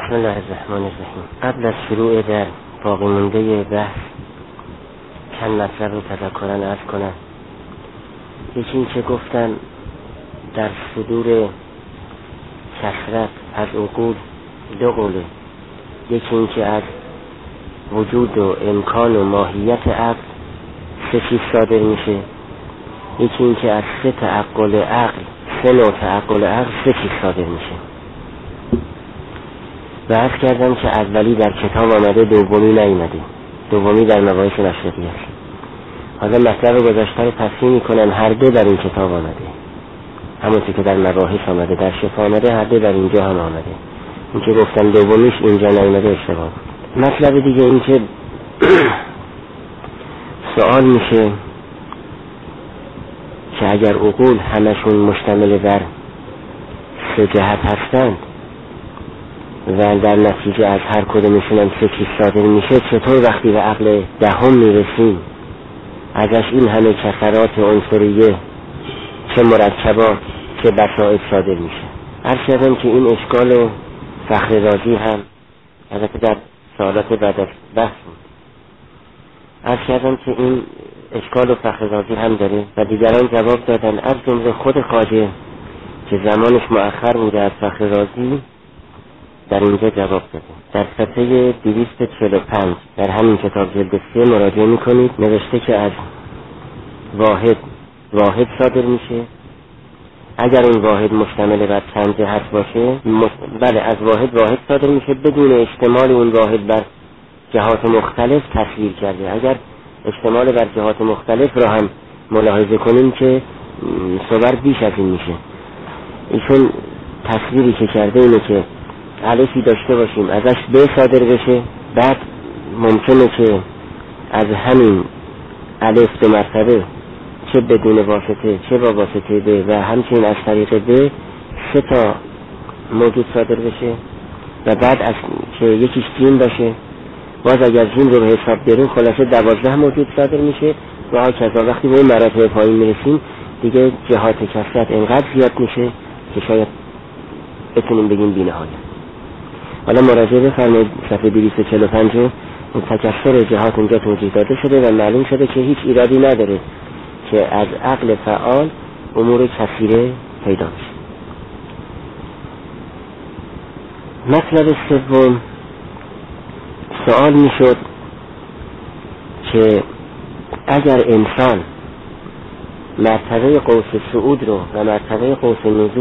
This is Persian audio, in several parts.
بسم الله الرحمن الرحیم. قبل از شروع در باقی مونده بحث چند مطلب رو تذکرن عرض کنم. یکی این که گفتن در صدور کثرت از عقول دو قوله. یکی این که از وجود و امکان و ماهیت عقل سه چیز صادر میشه. یکی این که از سه تعقل عقل، سه نوع تعقل عقل سه چیز صادر میشه. و عرض کردم که اولی در کتاب آمده، دومی نیامده. دومی در مباحث مشرقی است. حالا مطلب گذشته رو تصحیح میکنن، هر دو در این کتاب آمده. همونطور که در مباحث آمده، در شفا آمده، هر دو در اینجا هم آمده. این که گفتم دومیش اینجا نیامده اشتباه بود. مطلب دیگه این که سوال میشه که اگر عقول همشون مشتمل بر سه جهت هستند و در نتیجه از هر کدومشون هم سه چیز صادر میشه، چطور وقتی به عقل دهم میرسیم ازش این همه کثرات عنصریه، چه مرکبات چه بسائط صادر میشه؟ عرض کردم که این اشکال و فخر رازی هم البته در سوالات بعد از بحث بود. عرض کردم که این اشکال و فخر رازی هم داره و دیگران جواب دادن، از جمله خود خواجه که زمانش مؤخر بوده از فخر رازی در اینجا جواب داده. در صفحه 245 در همین کتاب جلد 3 مراجعه میکنید، نوشته که از واحد صادر میشه. اگر اون واحد مشتمل بر چند جهت باشه، بله، از واحد صادر میشه بدون اشتمال اون واحد بر جهات مختلف تصویر کرده. اگر اشتمال بر جهات مختلف را هم ملاحظه کنیم که صور بیش از این میشه. ایشون تصویری که کرده اینه که الفی داشته باشیم ازش ب صادر بشه، بعد ممکنه که از همین الف دو مرتبه چه بدون واسطه چه با واسطه ب و همچنین از طریق ب سه تا موجود صادر بشه و بعد از که یکیش جیم باشه، باز اگر جیم رو به حساب بریم خلاصه 12 موجود صادر میشه و هاکذا. وقتی به این مراتب پایین میرسیم دیگه جهات کثرت انقدر زیاد میشه که شاید بتونیم بگیم بی‌نهایت. حالا مراجعه بفرمایید صفحه 245 اون تکثر جهات اونجا توضیح داده شده و معلوم شده که هیچ ایرادی نداره که از عقل فعال امور کثیره پیدا بشه. مطلب سوم، سوال میشد که اگر انسان مرتبه قوس صعود رو و مرتبه قوس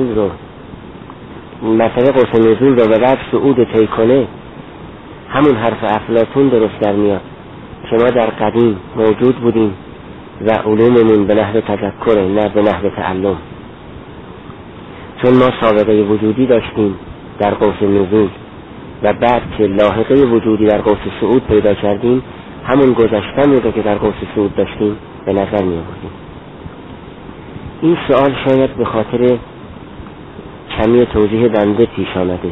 نزول رو و بعد صعود طی کنه، همون حرف افلاطون درست در میاد که ما در قدیم موجود بودیم و علوممون به نحو تذکر نه به نحو تعلم، چون ما سابقه وجودی داشتیم در قوس نزول و بعد که لاحقه وجودی در قوس صعود پیدا کردیم، همون گذشته‌مون رو که در قوس صعود داشتیم به نظر می آوردیم. این سوال شاید به خاطر کمی توضیح بنده پیش آمده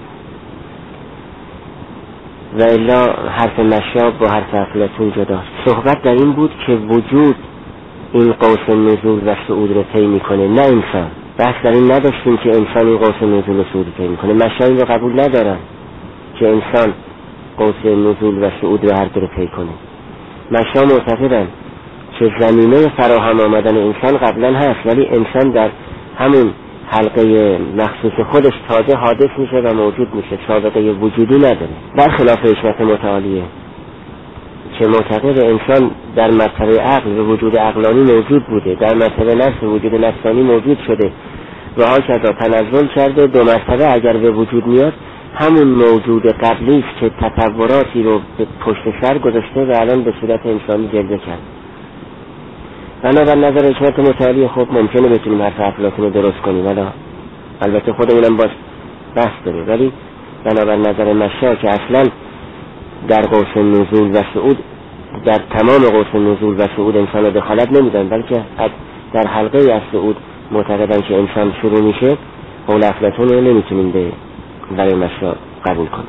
و الا حرف مشاب با حرف افلاطون جداست. صحبت در این بود که وجود این قوس نزول و صعود رو طی میکنه، نه انسان. بحث در این نداشتیم که انسان این قوس نزول و صعود رو طی میکنه. مشایخ رو قبول ندارن که انسان قوس نزول و صعود رو هر دو رو طی کنه. مشایخ معتقدن که زمینه فراهم آمدن انسان قبلا هست، ولی انسان در همون حلقه مخصوص خودش تازه حادث میشه و موجود میشه، سابقه وجودی نداره. برخلاف حکمت متعالیه که معتقد انسان در مرتبه عقل و وجود عقلانی موجود بوده، در مرتبه نفس و وجود نفسانی موجود شده و هاکذا تنزل کرده. دو مرتبه اگر به وجود میاد همون موجود قبلی است که تطوراتی رو به پشت سر گذاشته و الان به صورت انسانی جلوه کرد. بنابر نظر حکمت متعالی خب ممکنه بتونیم حرف افلاطون رو درست کنیم، البته خودمونم باز بحث داره، ولی بنابر نظر مشایخ که اصلا در قوس نزول و صعود، در تمام قوس نزول و صعود انسان رو دخالت نمیدن، بلکه در حلقه از صعود معتقدن که انسان شروع میشه، قول افلاطون رو نمیتونیم برای مشایخ قبول کنیم.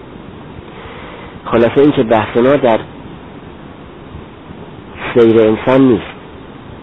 خلاصه این که بحث ما در سیر انسان نیست،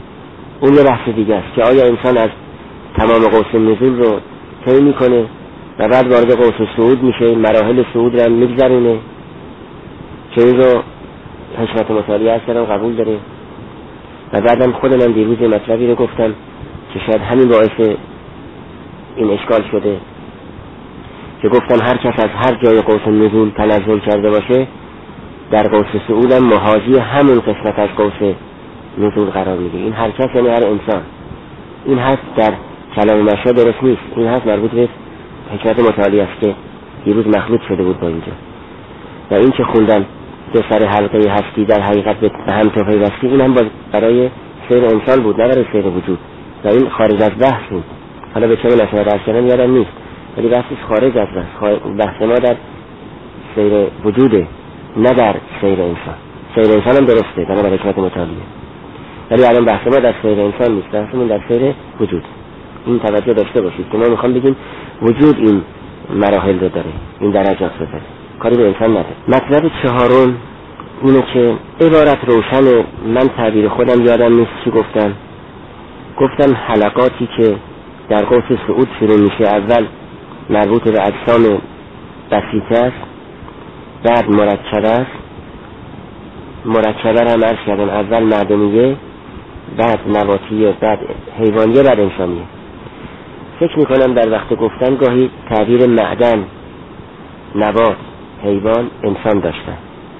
اون یه بحث دیگه است که آیا انسان از تمام قوس نزول رو طی میکنه و بعد وارد قوس صعود میشه، مراحل صعود رو میگذرونه که این رو حکمت متعالی از کردم قبول داره. و بعدم خودم دیروز مطلبی رو گفتم که شاید همین باعث این اشکال شده که گفتم هر کس از هر جای قوس نزول تنزل کرده باشه در قوس صعود هم محاذی همون قسمت از قوس نزول قرار میگه. این هر کس یعنی هر انسان. این هست در کلام مشا درست نیست، این هست مربوط به حکمت متعالی است که دیروز مخلوط شده بود با اینجا. و این که خوندن دو سر حلقه هستی در حقیقت به هم تو پیوستی، این هم برای سیر انسان بود نه برای سیر وجود و این خارج از بحث بود. حالا به چه مناسبت درس کردن یادم نیست، ولی بحثش خارج از بحث ما در سیر وجوده نه در سیر انسان. سیر انسان هم درسته برای حکمت متعالیه، ولی الان بحث ما در سیر انسان نیست، بحثمون در سیر وجود. این توجه داشته باشید که ما میخوام بگیم وجود این مراحل رو داره، این درجات رو داره، کاری به انسان نداره. مطلب چهارم اینه که عبارت روشن، من تعبیر خودم یادم نیست چی گفتم حلقاتی که در قوس صعود شروع میشه اول مربوط به اجسام بسیطه است، بعد مرکبه هم عرض کردم، اول معدنیه بعد نباتیه بعد حیوانیه بعد انسانیه. فکر میکنم در وقت گفتن گاهی تعبیر معدن، نبات، حیوان، انسان داشتن.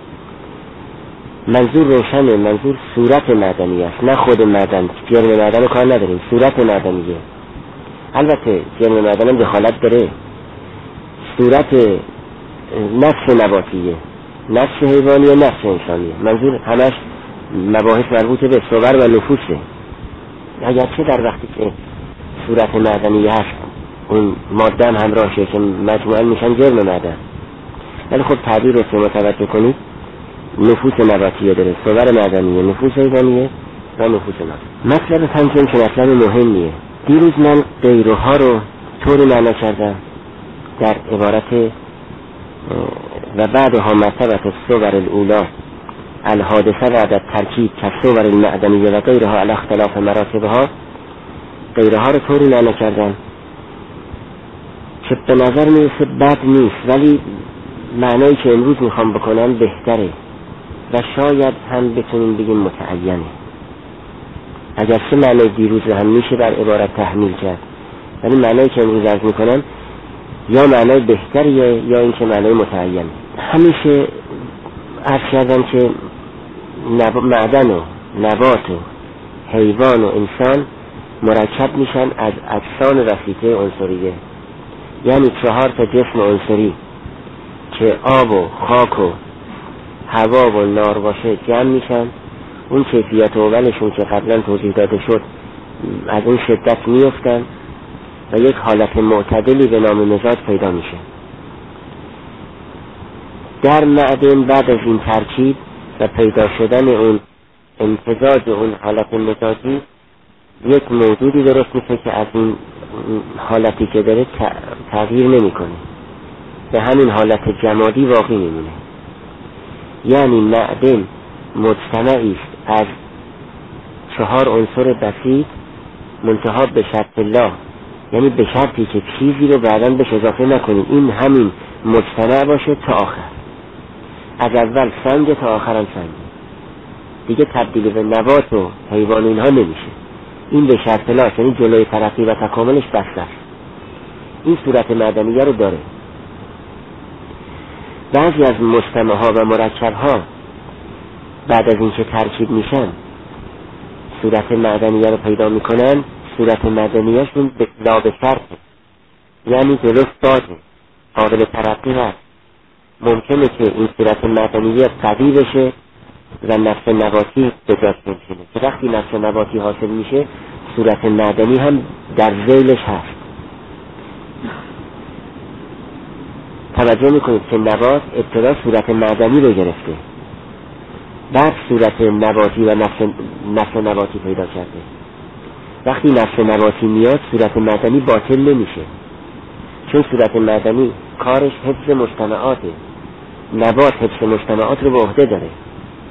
منظور روشنه، منظور صورت معدنی است نه خود معدن. جرم معدن رو کار نداریم، صورت معدنیه. البته جرم معدن هم دخالت داره، صورت نفس نباتیه، نفس حیوانیه، نفس انسانیه. منظور همش مباحث مربوط به صور و نفوسه. اگرچه در وقتی که صورت معدنی هست اون ماده هم همراهشه که مجموعاً میشن جرم معدن، ولی خب تعبیر رو که متوجه کنید نفوس نباتیه داره، صور معدنیه، نفوس حیوانیه و نفوس نبات. مطلب پنجم که مطلب مهمیه، دیروز من غیرها رو طوری معنا کردم در عبارت و بعدها مرتبت الصور الاولی الحادثه بعد الترکیب كالصور المعدنیه و غیرها علی اختلاف مراتبها. غیرها رو طوری معنا کردم که به نظر میرسه بد نیست، ولی معنایی که امروز میخوام بکنم بهتره و شاید هم بتونیم بگیم متعینه. اگرچه معنای دیروز هم میشه در عبارت تحمیل کرد، ولی معنایی که امروز عرض میکنم یا معنای بهتریه یا اینکه معنای متعینه. همیشه عرض کردم که معدن و نبات و حیوان و انسان مرکب میشن از اجسام وسیطه عنصریه، یعنی 4 تا جسم عنصری که آب و خاک و هوا و نار باشه جمع میشن. اون کیفیت اولشون که قبلا توضیح داده شد از اون شدت میفتن و یک حالت معتدلی به نام مزاج پیدا میشه. در معدن بعد از این ترکیب و پیدا شدن اون امتزاج اون حالت مزاجی یک موجودی درست میشه که از این حالتی که داره تغییر نمیکنه، به همین حالت جمادی باقی میمونه. یعنی معدن مجتمعی است از 4 عنصر بسیط منتها به شرط الله، یعنی به شرطی که چیزی رو بعداً بهش اضافه نکنیم، این همین مجتمع باشه تا آخر، از اول سنگ تا آخرم سنگ، دیگه تبدیل به نبات و حیوان اینها نمیشه. این به شرط الله، یعنی جلوی ترقی و تکاملش بسته است. این صورت معدنیه رو داره. بعضی از مجتمعها و مرکبها بعد از اینکه ترکیب میشن صورت معدنیه رو پیدا میکنن. صورت معدنیهشون به لاب شرطه، یعنی درست باشه، قابل ترقی هست. ممکنه که این صورت معدنیه قوی بشه و نفس نباتی به جاش بنشینه، که وقتی نفس نباتی حاصل میشه صورت معدنی هم در ذیلش هست. توجه میکنید که نبات ابتدا صورت معدنی رو گرفته، بعد صورت نباتی و نفس نباتی پیدا کرده. وقتی نفس نباتی میاد صورت معدنی باطل نمیشه، چون صورت معدنی کارش حفظ مجتمعاته، نبات حفظ مجتمعات رو به عهده داره،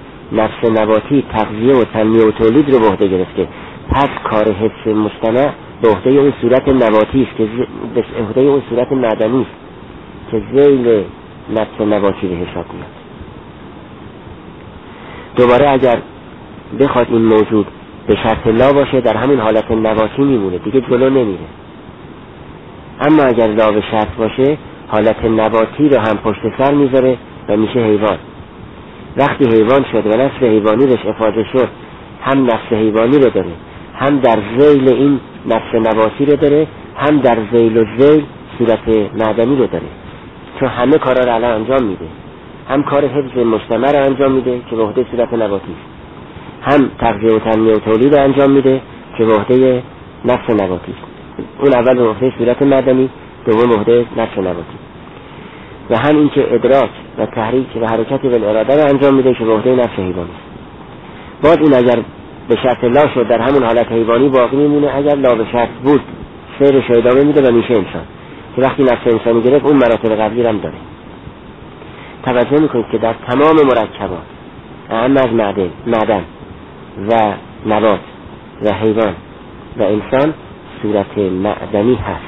نفس نباتی تغذیه و تنمیه و تولید رو به عهده گرفته. پس کار حفظ مجتمع به عهده اون صورت نباتی است که به عهده اون صورت معدنی است که ذیل نفس نباتی به حساب میاد. دوباره اگر بخواد این موجود به شرط لا باشه در همین حالت نباتی میمونه، دیگه جلو نمیره. اما اگر لا به شرط باشه حالت نباتی رو هم پشت سر میذاره و میشه حیوان. وقتی حیوان شد و نفس حیوانی بهش افاده شد، هم نفس حیوانی رو داره، هم در ذیل این نفس نباتی رو داره، هم در ذیل و ذیل صورت معدنی رو داره، چون همه کارا رو الان انجام میده. هم کار حفظ مجتمع رو انجام میده که به عهده صورت نباتی است، هم تغذیه و تنمیه و تولید رو انجام میده که به عهده نفس نباتی است. اون اول به عهده صورت معدنی، دوم به عهده نفس نباتی، و هم این که ادراک و تحریک و حرکت بالاراده رو انجام میده که به عهده نفس حیوانی است. باز این اگر به شرط لا شد در همون حالت حیوانی باقی میمونه، اگر لا به شرط بود سیرش ادامه میده و میشه انسان، که وقتی نفس انسانی گرفت اون مراتب قبلی هم داره. توجه میکنید که در تمام مرکبات اما از معدن و نبات و حیوان و انسان صورت معدنی هست،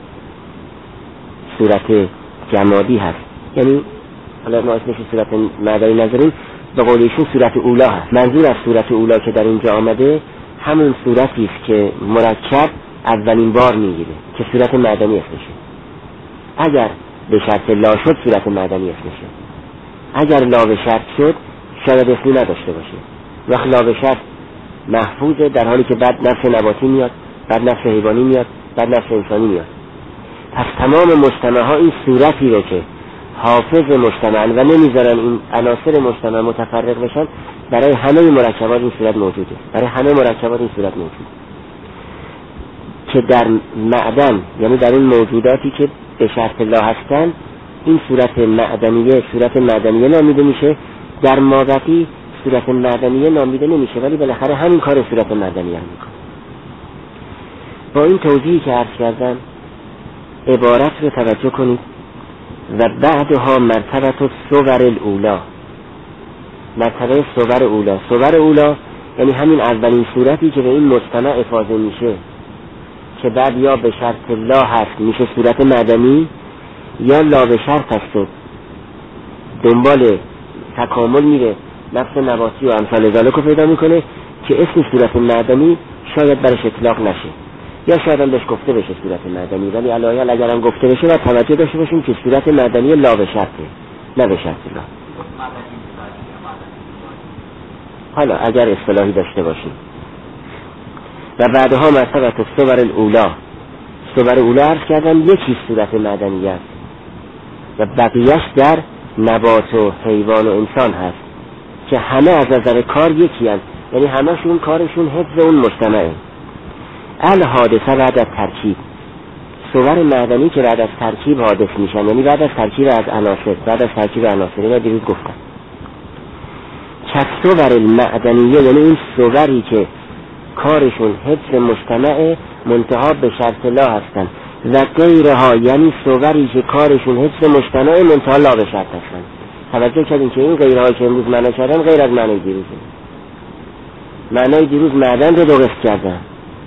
صورت جمادی هست. یعنی حالا ما اسمش صورت معدنی نذاریم، به قول ایشون صورت اولا هست. منظور از صورت اولا که در اینجا آمده همون صورتی است که مرکب اولین بار میگیره که صورت معدنی اسمشه. اگر به شرط لا شد صورت معدنی اسمشه، اگر لا به شرط شد شاید اسمی نداشته باشه. وقت لا به شرط محفوظه، در حالی که بعد نفس نباتی میاد، بعد نفس حیوانی میاد، بعد نفس انسانی میاد. پس تمام مجتمع ها این صورتی رو که حافظ مجتمع و نمیذارن این عناصر مجتمع متفرق بشن، برای همه مرکبات این صورت موجوده، برای همه مرکبات این صورت موجوده که در معدن، یعنی در این موجوداتی که به شرط لا هستن، این صورت معدنیه نامیده میشه. در مابقی صورت معدنیه نامیده نمیشه، ولی بالاخره همین کار صورت معدنیه هم میکنه. با این توضیحی که عرض کردم عبارت رو توجه کنید. و بعدها مرتبه صور الاولا، مرتبه صور اولا یعنی همین اولین صورتی که به این مجتمع افاضه میشه، که بعد یا به شرط لا هست میشه صورت معدنی، یا لا به شرط هست و دنبال تکامل میره، نفس نباتی و امثال ذالک رو پیدا میکنه که اسم صورت معدنی شاید برش اطلاق نشه، یا شاید هم بهش گفته بشه صورت معدنی، ولی علایل اگر هم گفته بشه باید توجه داشته باشیم که صورت معدنی لا به شرطه، نه به شرط لا. حالا اگر اصطلاحی داشته باشیم. و بعدها مرتبه صور الاولا، صور اولا عرض کردم یکی صورت معدنی است و بقیهش در نبات و حیوان و انسان هست که همه از نظر کار یکی هست، یعنی همشون کارشون حفظ اون مجتمعه. الحادثه بعد از ترکیب، صور معدنی که بعد از ترکیب حادث میشن، یعنی بعد از ترکیب از عناصر، بعد از ترکیب عناصر، اینو دیروز گفتم. صور المعدنیه یعنی این صوری که کارشون حفظ مجتمع منتها به شرط لا هستن، و غیرها یعنی صوری که کارشون حفظ مجتمع منتها لا به شرط هستن. توجه کردین که این غیرها که امروز معنا کردن غیر از معنای دیروزه. معنای دیروز معدن رو دو قسم کردن،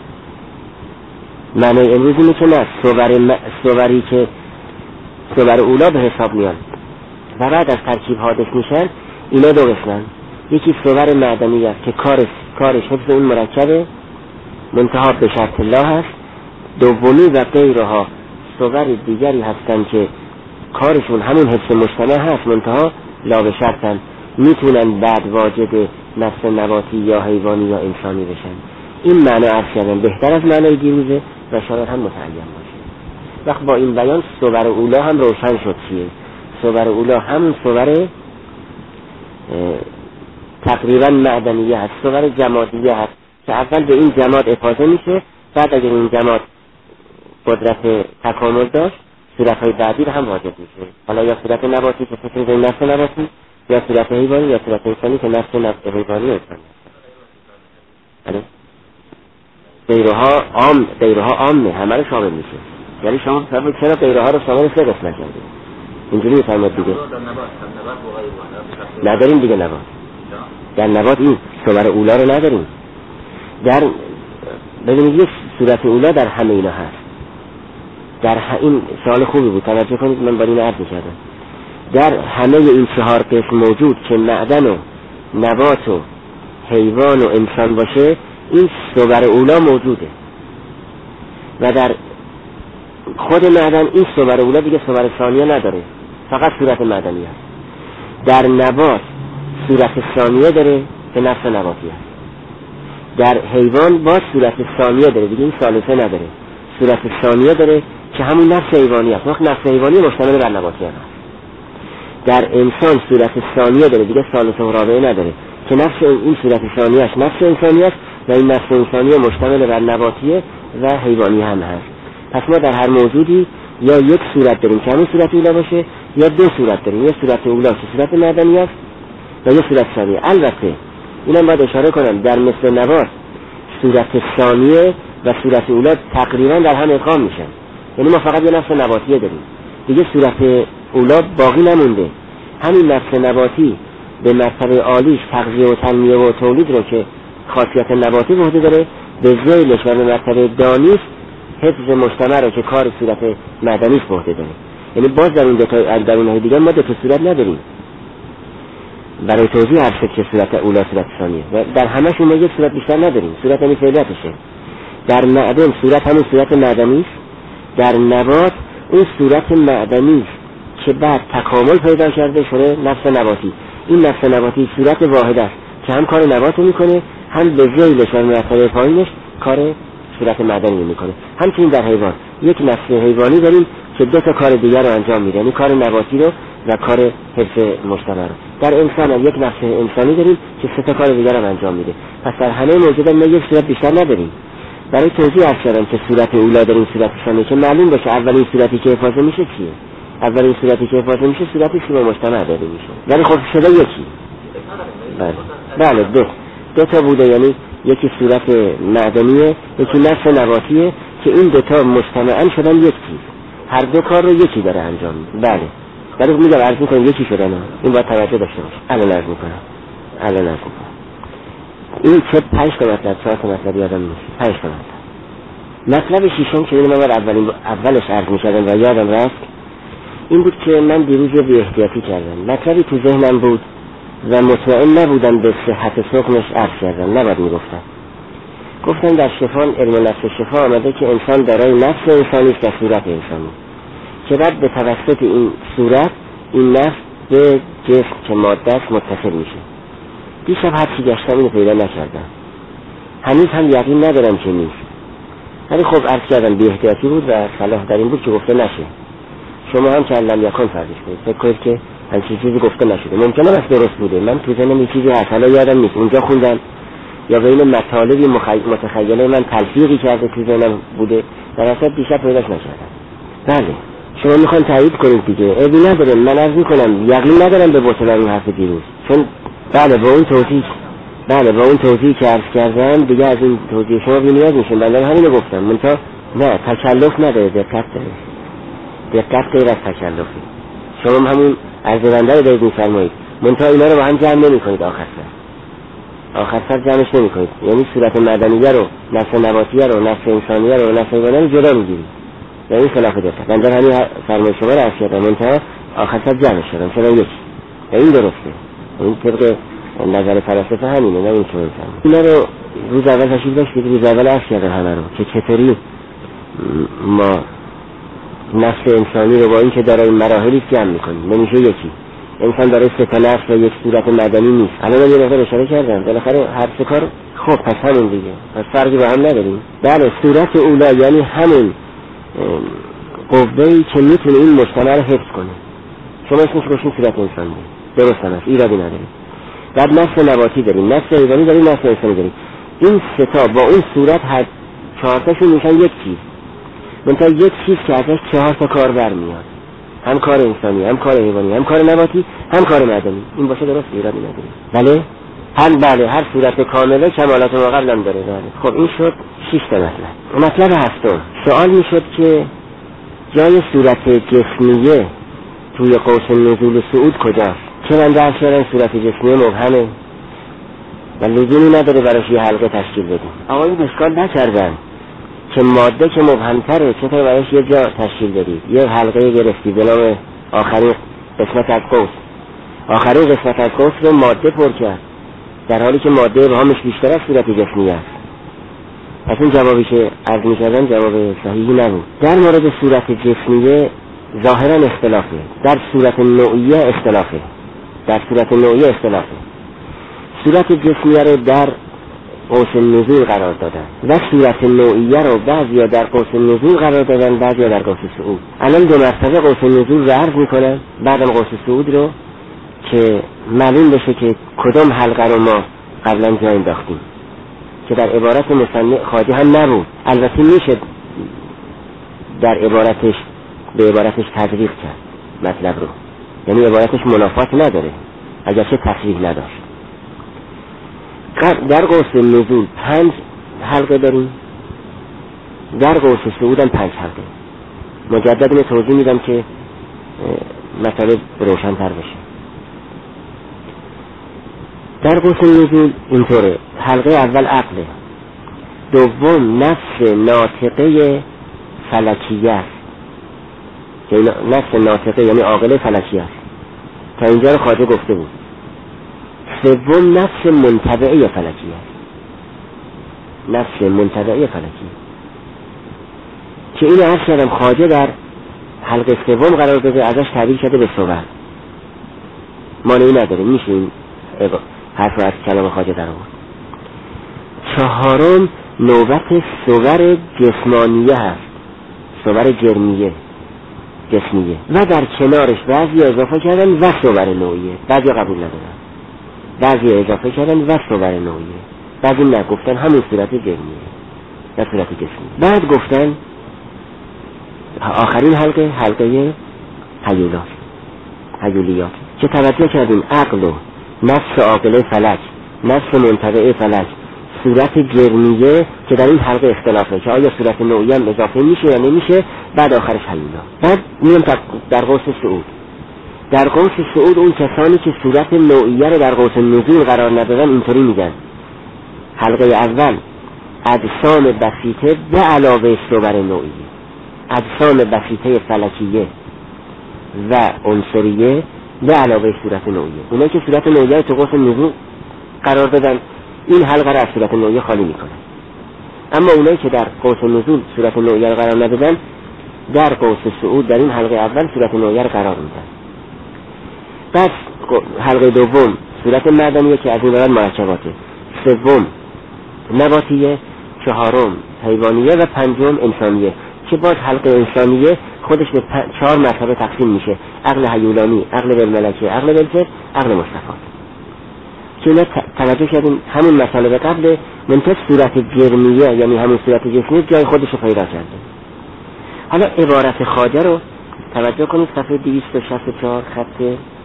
معنای امروز اینه که نه، صوری که صور اولا به حساب میان و بعد از ترکیب حادث میشن، اینا دو قسمن. یکی صور معدنی است که کارش حفظ اون مرکبه منتها به شرط لا هست. دومی و غیرها صور دیگری هستن که کارشون همون حفظ مجتمع هست منتها لا به شرطن، میتونن بعد واجد نفس نباتی یا حیوانی یا انسانی بشن. این معنی عرض کردن بهتر از معنی دیروزه و شاید هم متعین باشه. وقت با این بیان صور اولا هم روشن شد چیه. صور اولا همون صور تقریبا معدنیه هست، صور جمادیه هست که اول به این جماد افاضه میشه، بعد اگر این جماد قدرت تکامل داشت صورتهای بعدی رو هم واجد میشه، حالا یا صورت نباتی که فکر به نفس نباتی، یا صورت حیوانی، یا صورت انسانی که نفس حیوانی انسانی. بله دیرها عامه، همه رو شامل میشه. یعنی شما چرا دیرها رو شامل سه قسمت کردید؟ اینجوری میفرماد دیگه. نداریم دیگه نبات. در نبات این صور اولا رو نداریم. در ببینید یه صورت اولا در همه اینا هست. این سوال خوبی بود، توجه کنید، من با این عرض کردم. در همه این 4 قسم موجود که معدن و نبات و حیوان و انسان باشه، این صور اولا موجوده و در خود معدن این صور اولا دیگه صور ثانیه نداره، فقط صورت معدنی هست. در نبات صورت ثانیه داره که نفس نباتی هست. در حیوان با صورت ثانیه داره دیگه، این ثالثه نداره، صورت ثانیه داره که همون نفس حیوانی هست. وقت نفس حیوانی مشتمل بر نباتی هست. در انسان صورت ثانیه داره دیگه، ثالثه و رابعه نداره که نفس این صورت ثانیه است نفس انسانی است و این نفس انسانی مشتمل بر نباتیه و حیوانی هم هست. پس ما در هر موجودی یا یک صورت داریم که همون صورت اولا باشه، یا 2 صورت داریم، یه صورت اولا که صورت معدنی است و یه صورت ثانیه. البته اینم باید اشاره کنم، در مثل نبات صورت ثانیه و صورت اولا تقریبا در هم ادغام میشن، یعنی ما فقط یه نفس نباتیه داریم دیگه، صورت اولا باقی نمونده. همین نفس نباتی به مرتبه عالیش تغذیه و تنمیه و تولید رو که خاصیت نباتی به عهده داره، به ذیلش و به مرتبه دانیش حفظ مجتمع رو که کار صورت معدنیش به عهده داره. یعنی باز در این دیگه ما 2 صورت نداریم برای توضیح هر سه، که صورت اولا صورت ثانیه، و در همشون ما یک صورت بیشتر نداریم. صورت همین فعلیتشه. در معدن صورت همون صورت معدنی است، در نبات اون صورت معدنی است که بعد تکامل پیدا کرده شده نفس نباتی. این نفس نباتی صورت واحد است که هم کار نبات رو میکنه، هم به ذیلش و مرتبه پایینش کار صورت معدنی رو میکنه. همچنین در حیوان یک نفس حیوانی داریم که 2 کار دیگر رو انجام میده، یعنی کار نباتی رو و کار حفظ مجتمع رو. در انسان هم یک نفس انسانی داریم که 3 کار دیگر رو انجام میده. پس در همه موجودات ما یک صورت بیشتر نداریم. برای توضیح عرض کردم که صورت اولا داریم، صورت ثانیه، که معلوم بشه اولین صورتی که حفاظه میشه چیه. اولین صورتی که حفاظه میشه صورتی که به مجتمع داده میشه، ولی خب شده یکی. بله 2 تا بوده، یعنی یکی صورت معدنیه، یکی نفس نباتیه، که این 2 مجتمعاً شدن یک چیز، هر 2 کار رو یکی داره انجام میده. بله ولی میگم عرض میکنم یکی شدن، این باید توجه داشته باشه. الان عرض میکنم این چه 5 تا مطلب 4 تا مطلب یادم نیست، 5 تا مطلب ششم که من اولش عرض میکردم و یادم رفت، این بود که من دیروز یه بی احتیاطی کردم، مطلبی تو ذهنم بود و مطمئن نبودم به صحت سقمش عرض کردم، نباید میگفتم. گفتم در شفا، علم نفس شفا آمده که انسان دارای نفس انسانی است، در صورت انسانی، که بعد به توسط این صورت این نفس به جسم که ماده است متصل میشه. دیشب هر چی گشتم اینو پیدا نکردم، هنوز هم یقین ندارم که نیست، ولی خب عرض کردم بی احتیاطی بود و صلاح در این بود که گفته نشه. شما هم که علم یکن فرضش کنید، فکر کنید که همچین چیزی گفته نشده، ممکنه است درست بوده، من تو ذهنم یه چیزی هست، حالا یادم نیست اونجا خوندم یا بین مطالبی متخیله من تلفیقی کرده تو ذهنم بوده، در اصل دیشب پیداش نکردم. بله شما میخوان تایید کنید دیگه، عیبی نداره، من عرض میکنم یقین ندارم به بطلان این حرف دیروز، چون بله با اون توضیح که عرض کردم دیگه از این توضیح شما بی‌نیاز میشین. بنده همینو گفتم، منتها نه تکلف نداره، دقت غیر از تکلفی. شما همون عرض بنده رو دارید میفرمایید، منتها اینا رو با هم جمع نمی‌کنید، آخر سر جمعش نمی‌کنید، یعنی صورت معدنیه رو، نفس نباتیه رو، نفس انسانیه رو، نفس حیوانیه رو جدا می‌گیرید. یعنی خلاف دقت. بنده همین فرمایش شما رو عرض کردم، منتها آخر سر جمعش کردم چون یکی. این درسته. این طبق نظر فلسفه همینه، نه این که می‌فهمم. اینا رو روز اول تشریح داشتید، روز اول عرض کردم همه رو که چطوری ما نفس انسانی رو با این که دارای مراحلی جمع می‌کنیم، نمیشه یکی. انسان داره 3 تا نفس و یک صورت مدنی نیست. الان من یه نظر اشاره کردم، بالاخره هر سه کار خب پس همین دیگه، پس فرقی با هم نداریم. بله صورت اولا یعنی همون قوه‌ای که میتونه این مجتمع رو حفظ کنه. شما اسمش روشن صورت انسانی درست هست، ایرادی نداره. بعد نفس نباتی داریم، نفس حیوانی داریم، نفس انسانی داریم. این 3 تا با اون صورت هر 4 تاشون میشن یک چیز. منتها یک چیز که ازش 4 تا کار برمیاد، هم کار انسانی، هم کار حیوانی، هم کار نباتی، هم کار معدنی. این باشه درست، ایرادی نداره. بله هر صورت کامله کمالات ما قبل هم داره. بله خب این شد 6 تا مطلب هفتم. سوال میشد که جای صورت جسمیه توی قوس نزول و صعود کجاست؟ که من درس کردم صورت جسمیه مبهمه و لزومی نداره براش یه حلقه تشکیل بدیم. آقایون اشکال نکردن، که ماده که مبهمتره چطور برایش یه جا تشکیل دادید، یه حلقه گرفتی به نام آخرین قسمت از قوس، آخرین قسمت از قوس رو ماده پر کرد، در حالی که ماده ابهامش بیشتر از صورت جسمی است. پس این جوابی که عرض می‌کردم جواب صحیحی نبود. در مورد صورت جسمیه ظاهرا اختلافه، در صورت نوعیه اختلافه، در صورت نوعیه اختلافه. صورت جسمیه رو در قوس نزول قرار دادن و صورت نوعیه رو بعضیا در قوس نزول قرار دادن، بعضیا در قوس صعود. الان دو مرتبه قوس نزول رو عرض میکنن، بعدم قوس صعود رو، که معلوم بشه که کدام حلقه رو ما قبلا جا انداختیم که در عبارت مصنع خواجه هم نبود. البته میشه در عبارتش به عبارتش تدقیق کرد مطلب رو، یعنی عبارتش منافات نداره اگرچه تصریح نداشت. در قوس نزول 5 حلقه داریم، در قوس صعود هم 5 حلقه. مجدد اینو توضیح میدم که مطالب روشن‌تر بشه. در قوس نزول اینطوره: حلقه اول عقله، دوم نفس ناطقه فلکیه است، نفس ناطقه یعنی عاقله فلکی است، تا اینجا رو خواجه گفته بود. سوم نفس منتبعه فلکی است، نفس منتبعه فلکی که این عرض کردم خواجه در حلقه سوم قرار داده، ازش تعبیر کرده به صور. مانعی نداره، میشه این حرف رو از کلام خواجه در آورد. چهارم نوبت صور جسمانیه هست، صور جسمیه و در کنارش بعضی اضافه کردن و صور نوعیه، بعضی قبول ندارن، بعضی اضافه کردن و صور نوعیه، بعضی نگفتن همون صورت جرمیه و صورت جسمی. بعد گفتن آخرین حلقه هیولیات که توجه کردیم عقل و نفس عاقله فلک، نفس منتبعه فلک، صورت جرمیه که در این حلقه اختلافه که آیا صورت نوعیه هم اضافه میشه یا نمیشه. بعد آخرش هیولا. بعد میرم در قوس صعود. در قوس صعود اون کسانی که صورت نوعیه رو در قوس نزول قرار ندادن اینطوری میگن: حلقه اول اجسام بسیطه به علاوه صور نوعیه، اجسام بسیطه فلکیه و عنصریه به علاوه صورت نوعیه. اونایی که صورت نوعیه تو قوس نزول قرار دادن این حلقه را از صورت نوعیه خالی میکنن، اما اونایی که در قوس نزول صورت نوعیه رو قرار ندادن در قوس صعود در این حلقه اول صورت نوعیه رو قرار میدن. بعد حلقه دوم صورت معدنیه که از این بعد مرکباته، سوم نباتیه، چهارم حیوانیه و پنجم انسانیه که باز حلقه انسانیه خودش به 4 مرتبه تقسیم میشه: عقل هیولانی، عقل بالملکه، عقل بالفطر، عقل مصطفی. که اینا توجه کردیم همون مسئله به قبل، منتها صورت جرمیه یعنی همون صورت جسمی جای خودش رو پیدا کرده. حالا عبارت خواجه رو توجه کنید، صفحه 264 خط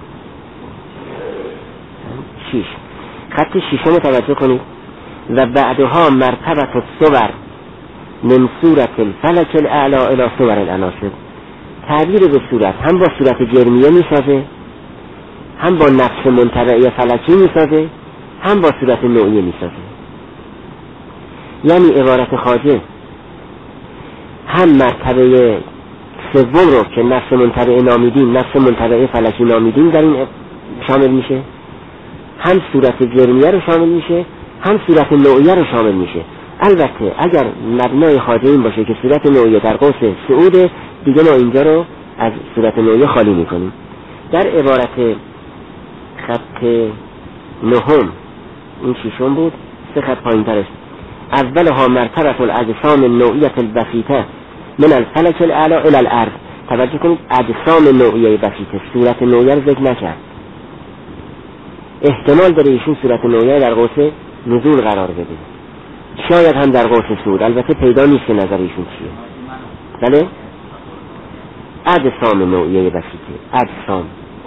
6، خط 6 رو توجه کنید: و بعدها مرتبت الصور من صورت الفلک الاعلی الى صور العناصر. تعبیر به صورت هم با صورت جرمیه میسازه، هم با نفس منتبعه فلکی میسازه، هم با صورت نوعیه میسازه. یعنی عبارت خواجه هم مرتبه سوم رو که نفس منتبعه نامیدیم، نفس منتبعه فلکی نامیدیم در این شامل میشه، هم صورت جرمیه رو شامل میشه، هم صورت نوعیه رو شامل میشه. البته اگر مبنای خواجه این باشه که صورت نوعیه در قوس صعود، دیگه ما اینجا رو از صورت نوعیه خالی میکنیم. در عبارت خط 9 این 6 بود، 3 خط پایین ترش: اولها مرتبه الاجسام النوعیه البسیطه من الفلک الاعلی الى الارض. توجه کنید اجسام نوعیه بسیطه، صورت نوعیه رو ذکر نکرد. احتمال داره ایشون صورت نوعیه در قوس نزول قرار بده، شاید هم در قوس صعود، البته پیدا نیست که نظر ایشون چیه. بله اجسام نوعیه بسیطه، اجسام،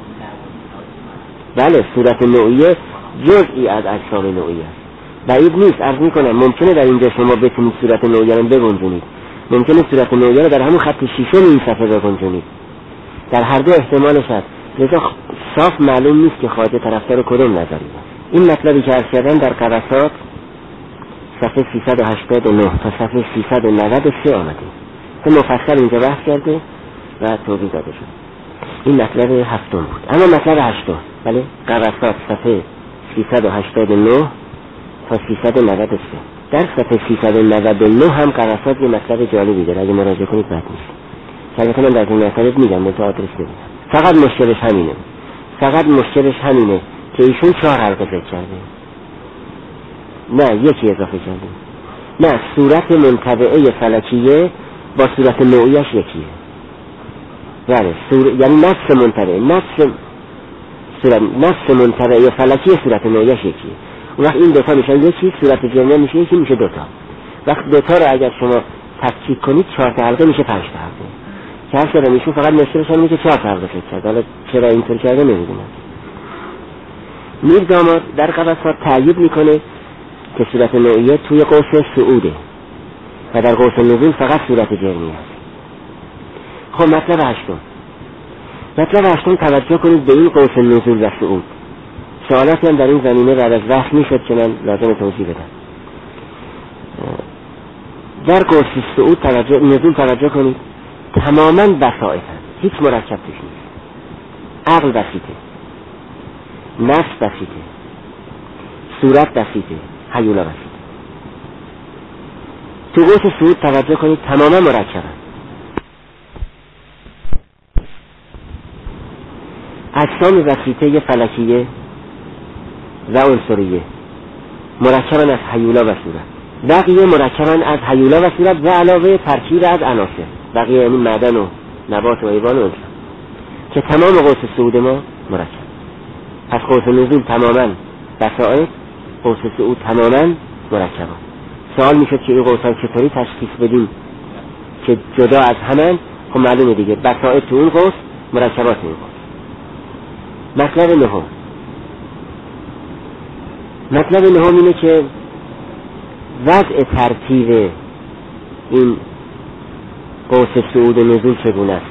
بله صورت نوعیه جزئی از اجسام نوعیه است. بعید نیست، عرض میکنم ممکنه در اینجا شما بتونید صورت نوعیه رو بگنجونید، ممکنه صورت نوعیه رو در همون خط 6 این صفحه بگنجونید، در هر دو احتمالش هست. لذا صاف معلوم نیست که خواجه طرفدار کدوم نظری است. این مطلبی که عرض کردن در قبسات صفحه 389 تا صفحه 393 آمده. مفصل اینجا بحث کرده و توضیح داده شد. این مطلب هفتم بود. اما مطلب هشتم، بله، قرصات صفحه 389 تا 393. در صفحه 399 هم قرصات یه مطلب جالبی داره، اگه مراجعه کنید بد نیست. البته من در این مطلب میگم، من تو آدرس نمیدم. فقط مشکلش همینه که ایشون 4 حلقه ذکر کرده، نه یکی اضافه کرده. نه، صورت منطبعه فلکیه با صورت نوعیش یکیه. بله، یعنی نفس منطبعه فلکی صورت نوعیش یکیه. وقت این دوتا میشن یکی، صورت جرمیان میشه یکی، میشه دوتا. وقت دوتا رو اگر شما تفکیک کنید 4 تا حلقه میشه 5 تا حلقه. که هر شده میشون فقط مشکلش هم میشه 4 تا حلقه فکر کرد. حالا چرا اینطور کرده نمیدونم. میر داماد در قبضات تأیید میکنه که صورت نوعیه توی قوس صعوده و در قوس نزول فقط صورت جرمی است. خب مطلب هشتم توجه کنید به این قوس نزول و صعود. سوالاتی هم در این زمینه بعد از وقت میشد که من لازم توضیح بدم. در قوس صعود نزول توجه کنید، تماما بسائط هست، هیچ مرکب توش نیست. عقل بسیطه، نفس بسیطه، صورت بسیطه، هیولا بسیطه. تو قوس صعود توجه کنید تماما مرکبه. اجسام بسیطه فلکیه و عنصریه مرکبن از هیولا و صورت، بقیه مرکبن از هیولا و صورت و علاوه ترکیب از عناصر، بقیه یعنی معدن و نبات و حیوان و انسان، که تمام قوس صعود ما مرکب. پس قوس نزول تماما بسائط، قوس صعود تماما مرکبه. سوال میشد که این قوس‌ها چطوری تشخیص بدیم که جدا از همن؟ خب معلومه دیگه، بسائط تو اون قوس، مرکبات این قوس. مطلب نهم اینه که وضع ترتیب این قوس صعود و نزول چگونه است.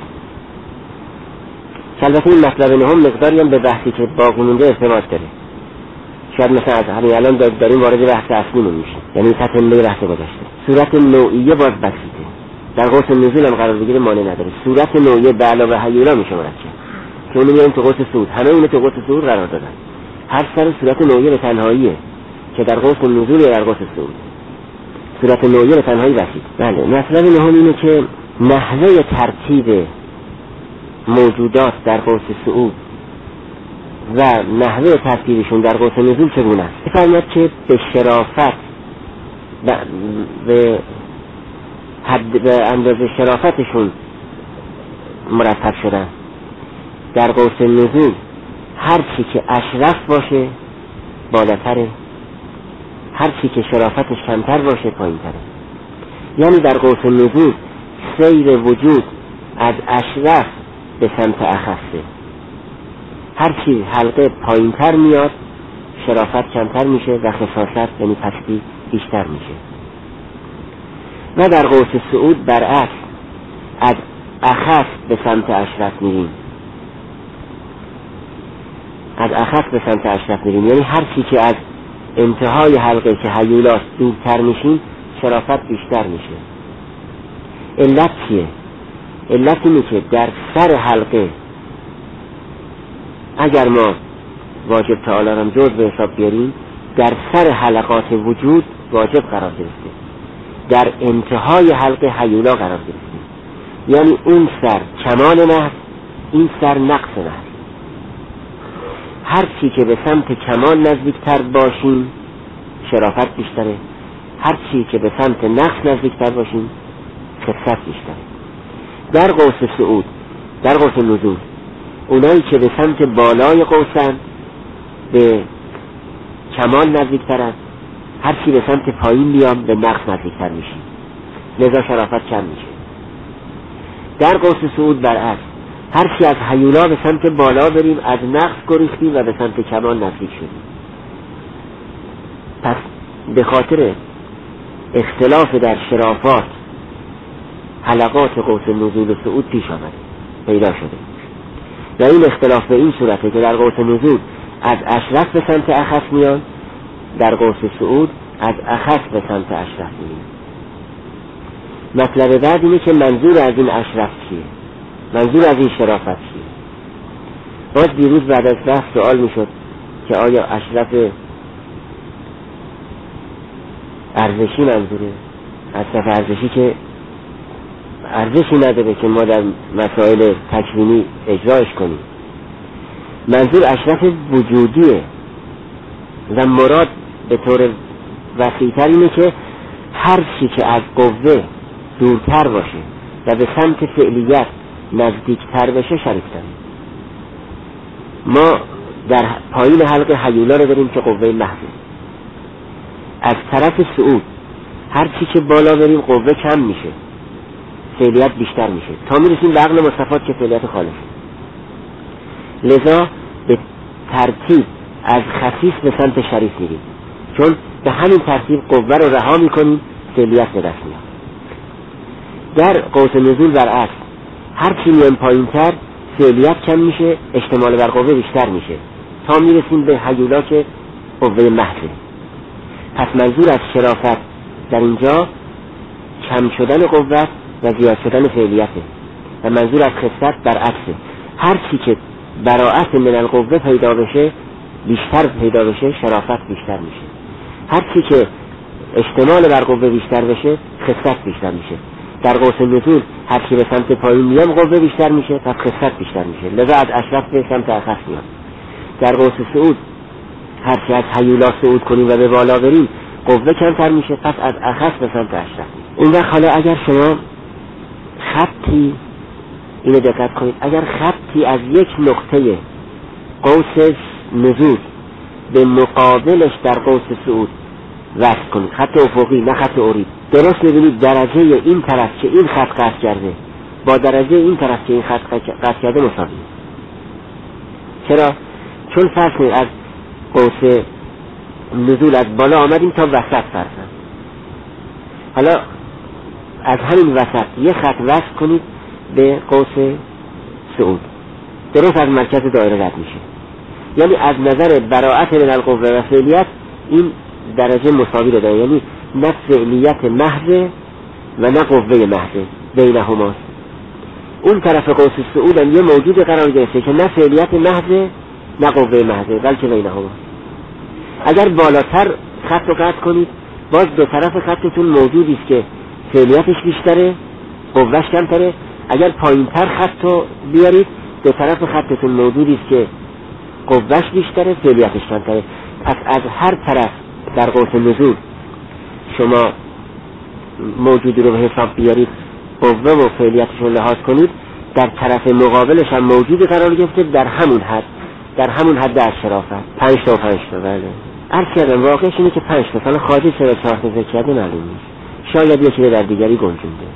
البته این مطلب نهم مقداری هم به بحثی که باقی مونده ارتباط داره. شاید مثلا از همین الان داریم وارد بحث اصلیمون میشیم، یعنی تکمیل بحث گذشته. صورت نوعیه باز بسیطه، در قوس نزول هم قرار بگیره مانع نداره. صورت نوعیه به علاوه هیولا میشه مرکب، که اونو میاریم تو قوس صعود، همه اونو تو قوس صعود قرار دادن. هر سر صورت نوعیه به تنهاییه که در قوس نزول یا در قوس صعود. صورت نوعیه به تنهایی بسیط. بله، مطلب نهم اینه که نحوه ترتیب موجودات در قوس صعود و نحوه ترتیبشون در قوس نزول چگونه است. بفرماید که به شرافت به اندازه شرافتشون مرتب شدن. در قوس نزول هر چی که اشرف باشه بالاتره، هر چی که شرافتش کمتر باشه پایینتره. یعنی در قوس نزول سیر وجود از اشرف به سمت اخفه، هر چی حلقه پایینتر میاد شرافت کمتر میشه و خصاصت یعنی پستی بیشتر میشه. و در قوس صعود برعکس، از اخف به سمت اشرف میریم، یعنی هر چی که از انتهای حلقه که هیولاست دورتر میشیم شرافت بیشتر میشه. علت چیه؟ علت اینه که در سر حلقه اگر ما واجب تعالی را جز به حساب بیاریم، در سر حلقات وجود واجب قرار گرفته، در انتهای حلقه هیولا قرار گرفته. یعنی اون سر کمال نحس، این سر نقص نحس. هر چی که به سمت کمال نزدیکتر باشیم شرافت بیشتره، هر چی که به سمت نقص نزدیکتر باشیم خفت بیشتره. در قوس صعود، در قوس نزول، اونایی که به سمت بالای قوسن به کمال نزدیکترن، هر چی به سمت پایین بیام به نقص نزدیکتر میشیم، لذا شرافت کم میشه. در قوس صعود برعکس، هر چی از هیولا به سمت بالا بریم از نقص گریختیم و به سمت کمال نزدیک شدیم. پس به خاطر اختلاف در شرافات حلقات قوس نزول و صعود پیش آمده، پیدا شده. و این اختلاف به این صورته که در قوس نزول از اشرف به سمت اخف میان، در قوس صعود از اخص به سمت اشرف میریم. مطلب بعد اینه که منظور از این اشرف چیه، منظور از این شرافت چیه. باز دیروز بعد از بحث سوال میشد که آیا اشرف ارزشی منظوره؟ اشرف ارزشی که ارزشی نداره که ما در مسائل تکوینی اجراش کنیم. منظور اشرف وجودیه و مراد به طور وسیع‌تر اینه که هر چی که از قوه دورتر باشه و به سمت فعلیت نزدیکتر بشه شریک داریم. ما در پایین حلقه هیولا رو داریم که قوه محضه. از طرف صعود هر چی که بالا بریم قوه کم میشه، فعلیت بیشتر میشه تا میرسیم به عقل مصفات که فعلیت خالصه. لذا به ترتیب از خفیف به سمت شریف میریم، چون به همین ترتیب قوه رو رها میکنیم، فعلیت به دست میاد. در قوس نزول برعکس، هر چی میان پایین تر فعلیت کم میشه، اشتمال بر قوه بیشتر میشه تا میرسیم به هیولا که قوه محضه. پس منظور از شرافت در اینجا کم شدن قوت و زیاد شدن فعلیته و منظور از خفت برعکسه. هر چی که براعت من القوه پیدا بشه، بیشتر پیدا بشه، شرافت بیشتر میشه. هر چی که اشتمال بر قوه بیشتر بشه، خفت بیشتر میشه. در قوس نزول هر چی به سمت پایین میام قوه بیشتر میشه، پس خفت بیشتر میشه، لذا از اشرف به سمت اخص میاد. در قوس صعود هر چی از هیولا صعود کنیم و به بالا بریم قوه کمتر میشه، پس از اخص به سمت اشرف. اون وقت حالا اگر شما خطی، اینو دقت کنید، اگر خطی از یک نقطه قوس نزول به مقابلش در قوس صعود وصل کنید، خط افقی نه خط عریض، درست می‌بینید درجه این طرف که این خط قطع کرده با درجه این طرف که این خط قطع کرده مساویه. چرا؟ چون فرض کنید از قوس نزول از بالا آمدیم تا وسط فرضاً، حالا از همین وسط یه خط وصل کنید به قوس صعود، درست از مرکز دایره رد میشه. یعنی از نظر براعت من القوه و فعلیت این درجه مساوی رو داره، یعنی نه فعلیت محض و نه قوه محض، بینهماست. اون طرف قوس صعود هم یه موجود قرار گرفته که نه فعلیت محض نه قوه محض، بلکه بینهماست. اگر بالاتر خط رو قطع کنید باز دو طرف خطتون موجودی است که فعلیتش بیشتره، قوهش کمتره. اگر پایینتر خط رو بیارید دو طرف خطتون موجودی است که قوهش بیشتره، فعلیتش کمتره. پس از هر طرف در قوس نزول شما موجودی رو به حساب بیارید، قوه و فعلیتش رو لحاظ کنید، در طرف مقابلش هم موجودی قرار گرفته در همون حد از شرافت. 5 تا 5 تا. بله عرض کردم واقعش اینه که 5 تا، مثلا خواجه چرا 4 تا ذکر کرده معلوم نیست، شاید یکی در دیگری گنجونده.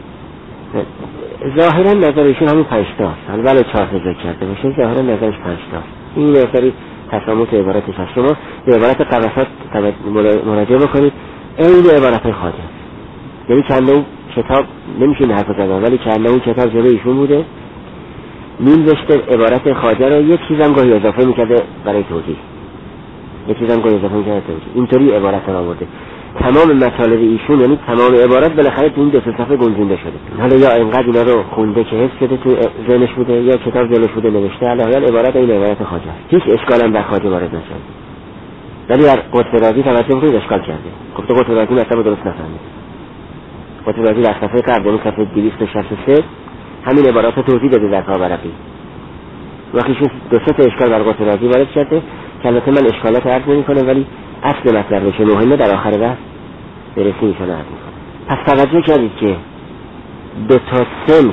ظاهرا نظرشون همون 5 تاست، ولی 4 تا ذکر کرده باشه ظاهرا نظرش 5 تاست. این نظری تسامت عبارتش هست. شما به عبارت قواسات مراجعه بکنید، این عبارت خواجه، یعنی چند اون کتاب نمیشه این حرف زدن، ولی چند اون کتاب جلوی ایشون بوده می‌نوشته عبارت خواجه رو یک چیزم گاهی اضافه می‌کرده برای توضیح، یک چیزم گاهی اضافه می‌کرده توضیح، اینطوری عبارت رو آورده. تمام مطالب ایشون یعنی تمام عبارت بالاخره تو این 2 صفحه گنجونده شده. حالا یا اینقدر اینا رو خونده که حفظ شده تو ذهنش بوده، یا کتاب جلوش بوده نوشته، علاوه عبارت این عبارت خواجه است. هیچ اشکالی هم در خواجه وارد نشد. ولی در قطب رازی توجه کنید اشکال کرده. گفته قطب رازی مثلا درست نفهمید. قطب رازی در صفحه قبل یعنی صفحه 263 همین عبارات رو توضیح داده در تابرقی. وقتیشون 2-3 تا اشکال در قطب رازی وارد شده که البته من اشکالات عرض نمی‌کنم، ولی اصل مطلبش مهمه در آخر بحث برسیم ایشان عرض می‌کنم. پس توجه کردید که 2 تا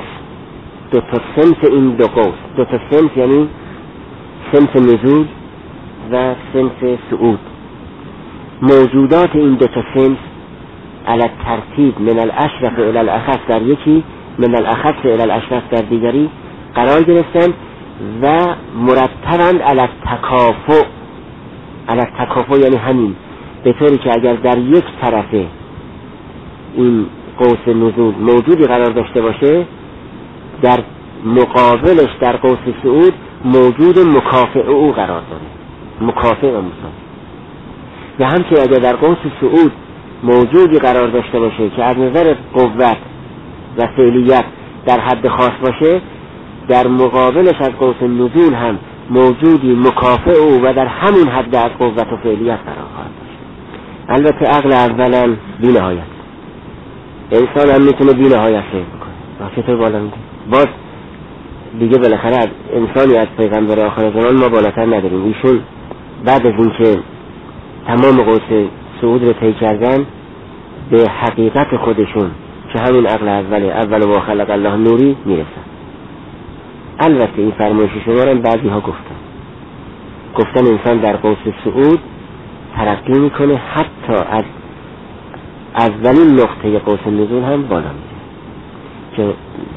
سنف این 2 قوس، 2 تا سنف یعنی سنف نزول و سنف صعود، موجودات این 2 تا سنف علی ترتیب من الاشرف الی الاخص در یکی، من الاخص الی الاشرف در دیگری قرار گرفتند و مرتباً علی التکافؤ. علی التکافؤ یعنی همین، به طوری که اگر در یک طرف این قوس نزول موجودی قرار داشته باشه، در مقابلش در قوس صعود موجود مکافئ او قرار داره، مکافئ و مساوی. و همچنین اگر در قوس صعود موجودی قرار داشته باشه که از نظر قوت و فعلیت در حد خاص باشه، در مقابلش از قوس نزول هم موجودی مکافئ او و در همون حد از قوت و فعلیت قرار خواهد داشت. البته عقل اولا بی نهایت، انسان هم میتونه بی نهایت فکر کنه. چطور بالا میگه؟ باز دیگه بالاخره از انسانی از پیغمبر آخر زمان ما بالاتر نداریم. ایشون بعد از اینکه تمام قوس صعود رو طی کردن، به حقیقت خودشون که همین عقل اول و خلق الله نوری میرسن. البته این فرمایش شما رو بعضی ها گفتن انسان در قوس صعود ترقی میکنه حتی از اولین نقطه قوس نزول هم بالا میره، که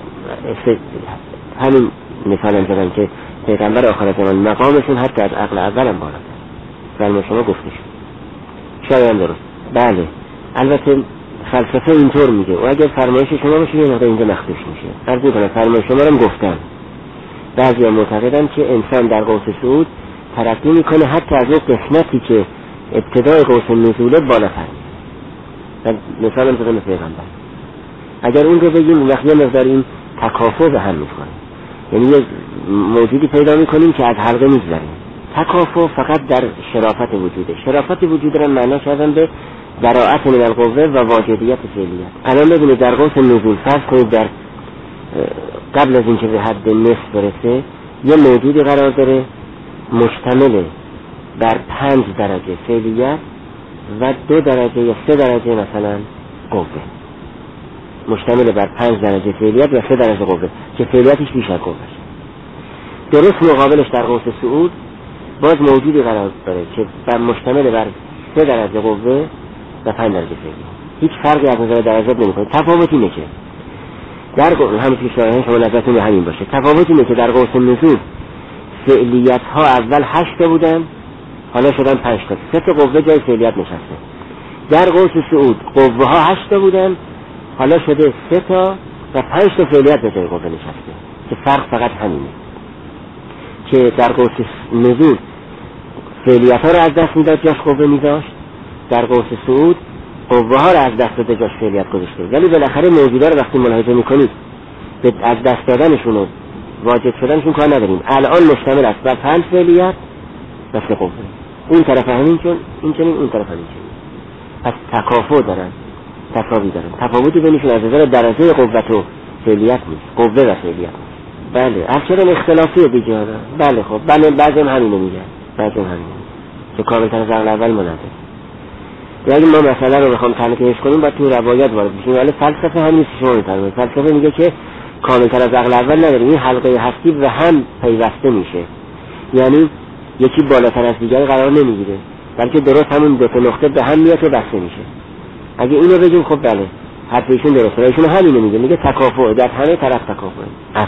همین مثال هم زدن که پیغمبر آخر زمان مقامشون حتی از عقل اول هم بالا میره. فرمایش شما گفته شد، شاید هم درست. بله البته فلسفه اینطور میگه و اگر فرمایش شما باشه یه نقطه اینجا مخدوش میشه. عرض میکنم فرمایش شما رو هم گفتن. بعضی هم معتقدن که انسان در قوس صعود ترقی میکنه حتی از اون قسمتی که ابتدای قوس نزوله بالاتر میره. مثال هم زدن پیغمبر. اگر اون رو بگیم وقتی یه مقدار این تکافؤ به هم میکنه، یعنی یه موجودی پیدا میکنیم که از حلقه میگذریم. تکافؤ فقط در شرافت وجوده. شرافت وجود رو معنا کردن به براعت من القوه و واجدیت فعلیت. الان ببینید در قوس نزول فرض کنید در قبل از اینکه به حد نصف برسه یه موجودی قرار داره مشتمل بر 5 درجه فعلیت و 2 درجه یا 3 درجه مثلا قوه، مشتمل بر 5 درجه فعلیت و 3 درجه قوه که فعلیتش بیش از قوه. درست مقابلش در قوس صعود باز موجودی قرار داره که بر مشتمل بر 3 درجه قوه و 5 درجه فعلیت. هیچ فرقی از نظر درجات نمیکنه. تفاوت اینه که در همین که شما نظرتون به همین باشه، تفاوت اینه که در قوس نزول فعلیت ها اول 8 بودن حالا شدن 5 تا، 3 تا قوه جای فعلیت نشسته. در قوس صعود قوه ها 8 بودن حالا شده 3 تا و 5 تا فعلیت به جای قوه نشسته، که فرق فقط همینه که در قوس نزول فعلیت ها رو از دست میداد جاش قوه میذاشت، در قوس صعود قوه ها رو از دست داده جاش فعلیت گذاشته. ولی بالاخره موجودا رو وقتی ملاحظه میکنید به از دست دادنشون و واجد شدنشون کار نداریم. الان مشتمل است بر 5 فعلیت و 3 قوه. اون طرف همین چون این چنین، اون طرف همین چنین. پس تکافؤ دارن، تفاوی دارن. تفاوتی بینشون از نظر درجه قوت و فعلیت نیست، قوه و فعلیت. بله اصلا اختلافی دیگه داره. بله خب بله بعضی هم همینو میگن، بعضی هم همینو که کاملتر از عقل اول مناظره. اگه ما مسئله رو بخوام تنقیحش کنیم باید تو روایات وارد بشیم، ولی فلسفه همین شما میفرمایید. فلسفه میگه که کاملتر از عقل اول نداره، این حلقه هستی به هم پیوسته میشه، یعنی یکی بالاتر از دیگری قرار نمیگیره، بلکه درست همون دو تا نقطه به هم میاد و بسته میشه. اگه اینو بگیم خب بله حرف ایشون درسته. ایشون همینو میگه تکافؤ در همه طرف تکافؤ.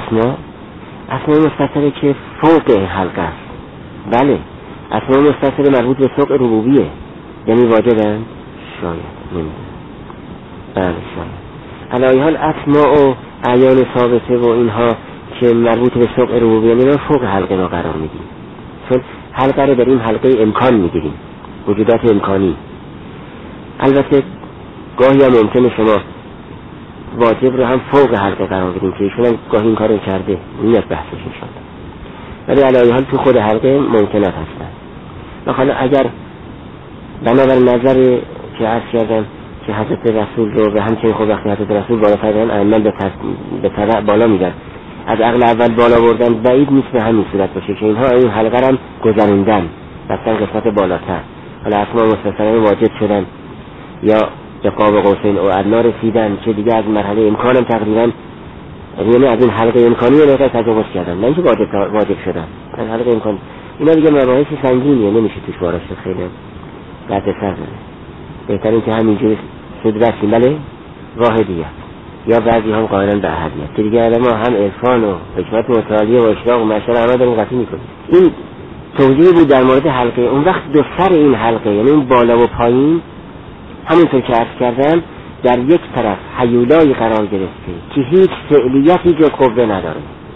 اسماء مستتره که فوق این حلقه است. بله اسماء مستتره مربوط به سوق ربوبیه، یعنی واجبن شاید نمیدونم. بله شاید علی ای حال اسماء و اعیان ثابته و اینها که مربوط به سوق ربوبیه اینا فوق حلقه ما قرار میدیم، چون حلقه رو در این حلقه امکان میگیریم، وجودات امکانی. البته گاهی هم ممکنه شما واجب رو هم فوق حلقه قرار بدیم که ایشون هم گاهی این کارو کرده، نیت بحثش میشد، ولی علی ای حال تو خود حلقه ممکنات هستن. حالا اگر بنابر نظر که عرض کردم که حضرت رسول رو به همچنین خود وقتی حضرت رسول بالا فرمودن ائمه به تبع بالا میگن، از عقل اول بالا بردن بعید نیست به همین صورت باشه که اینها این حلقه هم گذروندن رفتن قسمت بالاتر، حالا اسماء مستثنی واجد شدن یا به قاب قوسین او ادنا رسیدن که دیگه از مرحله امکانم تقریبا، یعنی از این حلقه امکانی رو تجاوز کردن، نه اینکه واجب شدن، از حلقه امکانی. اینا دیگه مباحث سنگینیه، نمیشه توش وارد شد، خیلی درد سر داره. بهتر این که همینجوری سود رسیم بله واحدیت، یا بعضی هم قائلن به احدیت که دیگه ما هم عرفان و حکمت متعالیه و اشراق و مشعر همه داریم قطعی میکنیم. این توضیح بود در مورد حلقه. اون وقت دو سر این حلقه یعنی این بالا و پایین همونطور که عرض کردم در یک طرف هیولایی قرار گرفته که هیچ فعلیتی جز قوه نداره،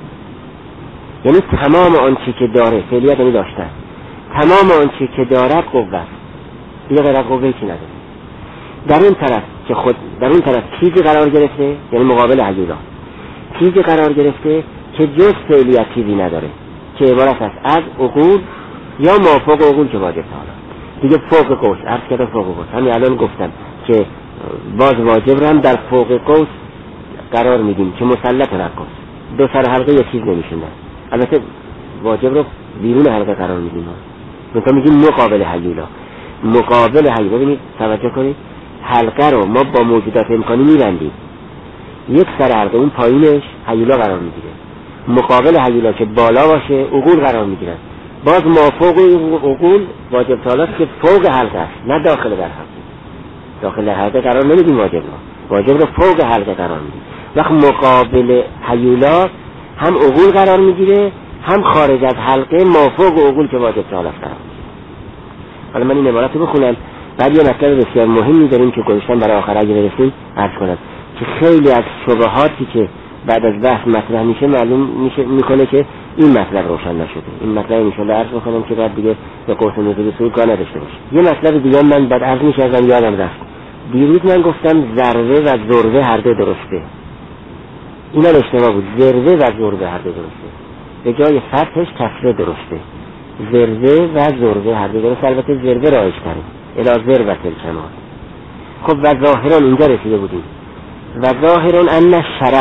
یعنی تمام آنچه که داره فعلیت یعنی داشتن، تمام آنچه که دارد قوه است، دیگه غیر از قوه چی نداره. در اون طرف که در اون طرف چیزی قرار گرفته، یعنی مقابل هیولا چیزی قرار گرفته که جز فعلیت چیزی نداره، که عبارت است از عقول یا مافوق عقول که واجب تعالی دیگه فوق قوس. عرض کردم فوق قوس، همین الان گفتم که باز واجب رو هم در فوق قوس قرار میدیم که مسلط رقاص دو سر حلقه یه چیز نمیشوندن. البته واجب رو بیرون حلقه قرار میدیم، مثلا میگیم مقابل هیولا. مقابل هیولا، ببینید توجه کنید، حلقه رو ما با موجودات امکانی میبندیم، یک سر حلقه اون پایینش هیولا قرار میگیره، مقابل هیولا که بالا باشه عقول قرار میگیرن. باز مافوق عقول واجب تعالی که فوق حلقه است، نه داخل در حلقه. داخل حلقه قرار نمیدیم واجب رو فوق حلقه قرار میدیم. وقت مقابل هیولا هم عقول قرار میگیره، هم خارج از حلقه مافوق عقول که واجب تعالی است قرار میگیره. حالا من این عبارت رو بخونم، بعد یه مطلب بسیار مهمی داریم که گذاشتم برای آخر اگه برسیم عرض کنم، که خیلی از شبهاتی که بعد از بحث مطرح میشه معلوم میکنه که این مطلب روشن نشده. این مطلب ان شاء الله عرض میکنم که بعد دیگه به قوس نزول سوء کار نداشته باشه. یه مطلب دیگه من بعد عرض می‌کردم یادم رفت. دیروز من گفتم ذره و ذره هر دو درسته. اینا اشتباه بود. ذره و ذره هر دو درسته. به جای فتحش کسره درسته. ذره و ذره هر دو درسته. البته ذره رایج تره. الی ذروة الکمال. خب و ظاهران اینجا رسیده بودیم. و ظاهران ان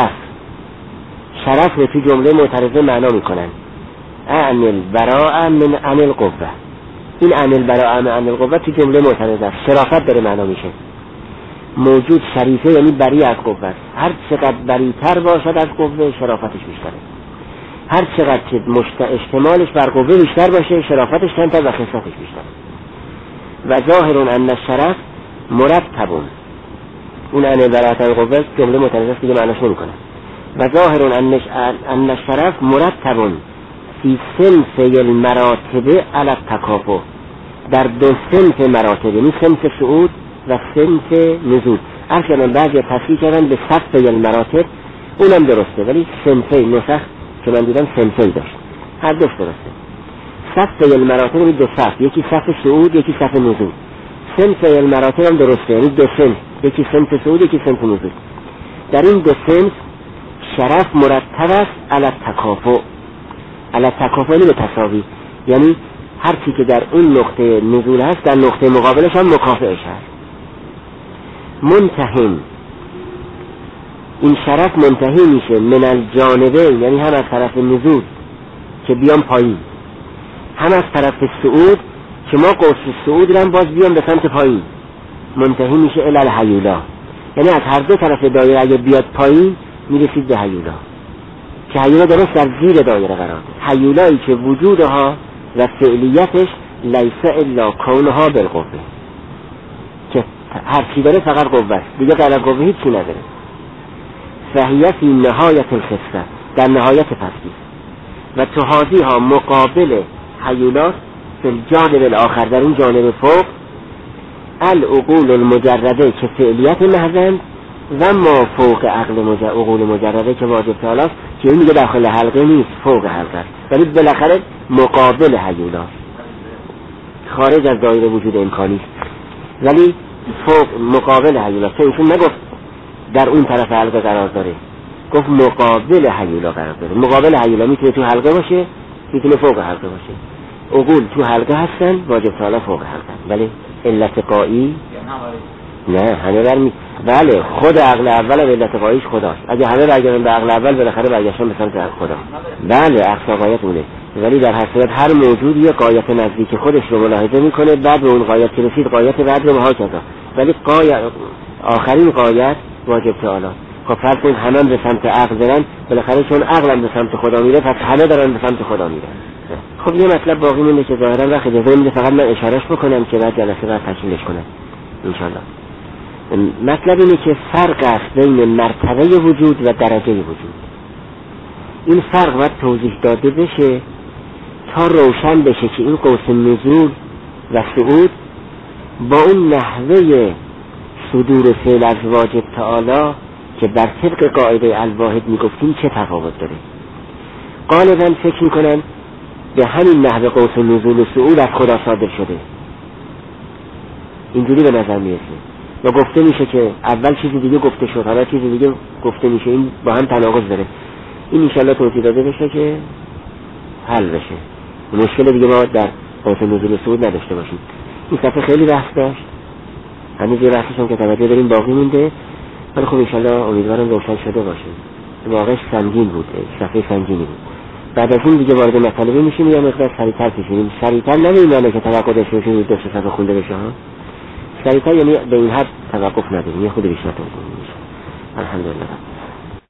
شرف رو تو جمله معترضه معنا میکنن. عن البراء من عن القوة. این عن البراء من عن القوة تو جمله معترضه است. شرافت داره معنا میشه. موجود شریفه یعنی بری از قوة. هر چقدر بریتر باشد از قوة شرافتش بیشتره. هر چقدر که اشتمالش بر قوة بیشتر باشه شرافتش کمتر و خصلتش بیشتره. و ظاهرون ان الشرف مرتبون. اون ان البراء من القوة جمله معترضه است دیگه معناش نمیکنه. و ظاهرون ان الشرف مرتبون فی صنف المراتب علی التکافؤ. در دو صنف مراتب، یعنی صنف صعود و صنف نزول. اصلا بعضی تصحیح کردن به صف المراتب، اونم درسته، ولی صنفی نسخ که من دیدم صنفی داشت، هر دوش درسته. صف المراتب یعنی دو صف، یکی صف صعود یکی صف نزول. صنف المراتب هم درسته، یعنی دو صنف، یکی صنف صعود یکی صنف نزول. در این دو صنف شرف مرتب است علی التکافؤ. علی التکافؤ یعنی به تساوی، یعنی هر چی که در اون نقطه نزول هست در نقطه مقابلش هم مکافئش هست. منتهی، این شرف منتهی میشه من الجانبین، یعنی هم از طرف نزول که بیام پایین، هم از طرف صعود که ما قوس صعود رو باز بیام به سمت پایین. منتهی میشه الی الهیولا، یعنی از هر دو طرف دایره اگه بیاد پایین میرسید به هیولا، که هیولا درست در زیر دایره قرار داره. هیولایی که وجودها و فعلیتش لیس الا کونها بالقوه، که هر چی داره فقط قوه است، دیگه غیر قوه هیچ چی نداره. فهیه فی نهایت الخصه، در نهایت پستی. و تهادی ها مقابل هیولا فی الجانب الاخر، در اون جانب فوق، العقول المجرده که فعلیت محضند و ما فوق عقول مجرده که واجب تعالی است، که این دیگه داخل حلقه نیست، فوق حلقه است، ولی بالاخره مقابل هیولا، خارج از دایره وجود امکانی است، ولی فوق مقابل هیولا. چون ایشون نگفت در اون طرف حلقه قرار داره، گفت مقابل هیولا قرار داره. مقابل هیولا میتونه تو حلقه باشه، میتونه فوق حلقه باشه. عقول تو حلقه هستن، واجب تعالی فوق حلقه، ولی علت قایی نه، همه بله، خود عقل اول و علت قاییش خداست. اگه همه برگردن به عقل اول بالاخره برگشتن به سمت خدا. بله، اقصا قایت اونه، ولی در هر صورت هر موجود یه قایت نزدیک خودش رو ملاحظه میکنه، بعد به اون قایت که رسید قایت بعد رو محاکذا، ولی آخرین قایت واجب تعالی. خب فرض کن همه به سمت عقل برن، بالاخره چون عقل هم به سمت خدا میره پس همه دارن به سمت خدا میرن. خب یه مطلب باقی مونده که ظاهرا وقت اجازه میده فقط من اشارهش بکنم که بعد جلسه بعد تکمیلش کنم ان شاء الله. مطلب اینه که فرق است بین مرتبه وجود و درجه وجود. این فرق باید توضیح داده بشه تا روشن بشه که این قوس نزول و صعود با اون نحوه صدور فعل از واجب تعالی که بر طبق قاعده الواحد میگفتیم چه تفاوت داره. غالبا فکر میکنن به همین نحوه قوس نزول و صعود از خدا صادر شده، اینجوری به نظر میرسه. یا گفته میشه که اول چیزی دیگه گفته شد حالا چیزی دیگه گفته میشه، این با هم تناقض داره. این انشالله توضیح داده بشه که حل بشه، مشکل دیگه ما در قوس نزول صعود نداشته باشیم. این صفحه خیلی بحث داشت، هنوز یه بحثش هم که توجه داریم باقی مونده، ولی خب انشالله امیدوارم روشن شده باشه. واقعا سنگین بود، صفحه سنگینی بود. بعد از این دیگه وارد مطالبه میشیم، یا مقدار سریعتر کشیم. سریعتر نه این معنی که توقع داشته باشیم دو سه صفحه خونده بشه ها، سریعتر یعنی به این حد توقف نداریم، یه خود بیشتر توضیح میشه. الحمدلله.